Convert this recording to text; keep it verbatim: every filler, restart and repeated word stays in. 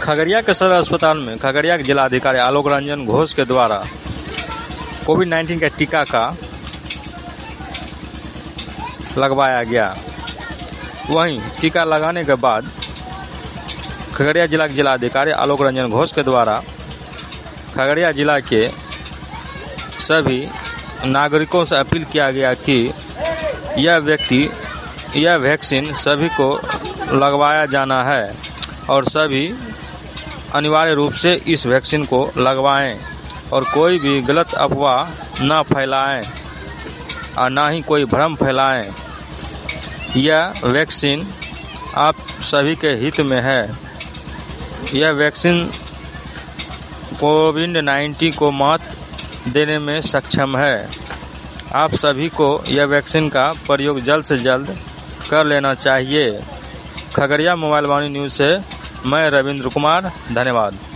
खगड़िया के सदर अस्पताल में खगड़िया के जिलाधिकारी आलोक रंजन घोष के द्वारा कोविड नाइन्टीन के टीका का लगवाया गया। वहीं टीका लगाने के बाद खगड़िया जिला के जिलाधिकारी आलोक रंजन घोष के द्वारा खगड़िया जिला के सभी नागरिकों से अपील किया गया कि यह व्यक्ति यह वैक्सीन सभी को लगवाया जाना है और सभी अनिवार्य रूप से इस वैक्सीन को लगवाएं और कोई भी गलत अफवाह न फैलाएं और ना ही कोई भ्रम फैलाएं। यह वैक्सीन आप सभी के हित में है। यह वैक्सीन कोविड नाइन्टीन को मात देने में सक्षम है। आप सभी को यह वैक्सीन का प्रयोग जल्द से जल्द कर लेना चाहिए। खगड़िया मोबाइल वाणी न्यूज़ से मैं रविंद्र कुमार, धन्यवाद।